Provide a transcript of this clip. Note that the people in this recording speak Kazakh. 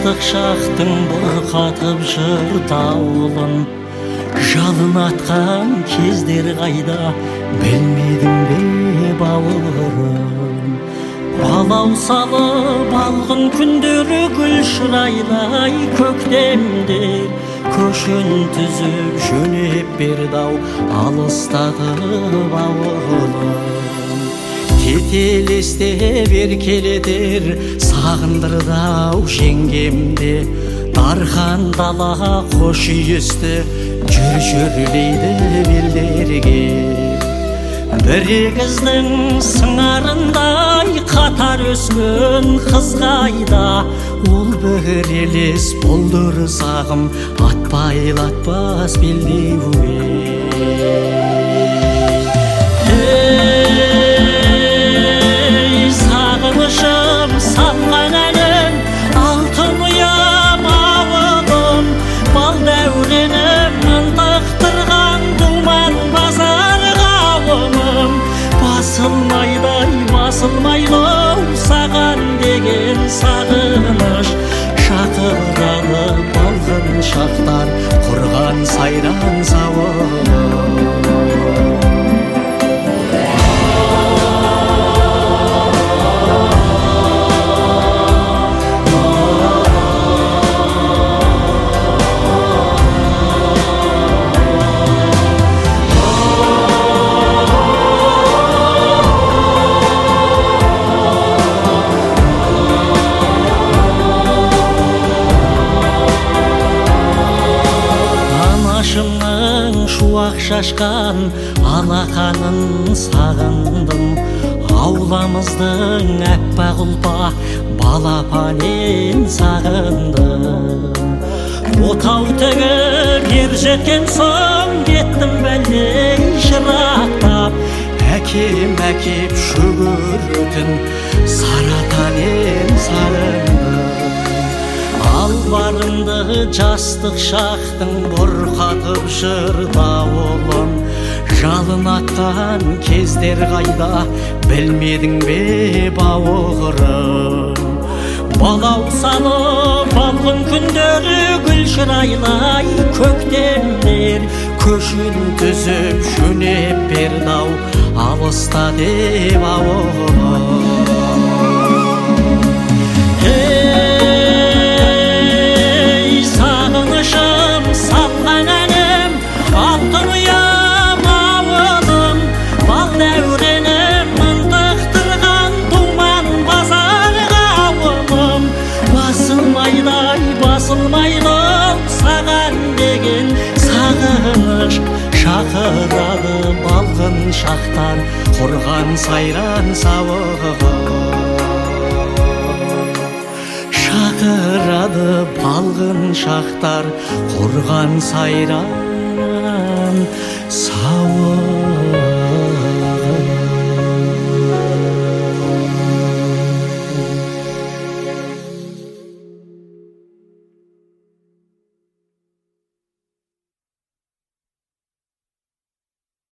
жастық шақтың бұрқатып жыр дауылын, жалын атқан кездер қайда, білмедің бе бауырым? Балау салып алғын күндері гүл шырайлай, көктемдер көшін түзіп жөнеп берді-ау, алыстады бауырым. Кетелесте еркелетер сағындырды-ау жеңгемде, дархан дала қош үйесті жүрлейді белдерге. Бір егіздің сыңарындай қатар өскен қыз қайда, ол бір елес болдыр сағым, атпайлатпас белдеуге. Сағынышым салған әнім, алтын ұям ауылым, бал дәуренім ынтықтырған думан базар қауымым. Басылмайлау саған деген сағыныш, шақырады балғын шақтар, құрған сайран сауығым. Шуақ шашқан алақанын сағындым, ауламыздың әппақ ұлпа балапанын сағындым. Отау тігіп ер жеткен соң кеттім бәлдей жырақтап, әкем әкеп шөгеретін саратанын сағындым. Ал барымды жастық шақтың бұрқатып жыр дауылын, жалын атқан кездер қайда, білмедің бе бауырым? Балау салып алғын күндері гүл шырайлай, көктемдер көшін түзіп жөнеп берді-ау, алыста деп бауырым. Салған әнім, алтын ұям ауылым, бал дәуренім ынтықтырған думан базар қауымым. Басылмайлау саған деген сағыныш, шақырады балғын шақтар, құрған сайран сауығым. Шақырады балғын шақтар, құрған сайран сауығым.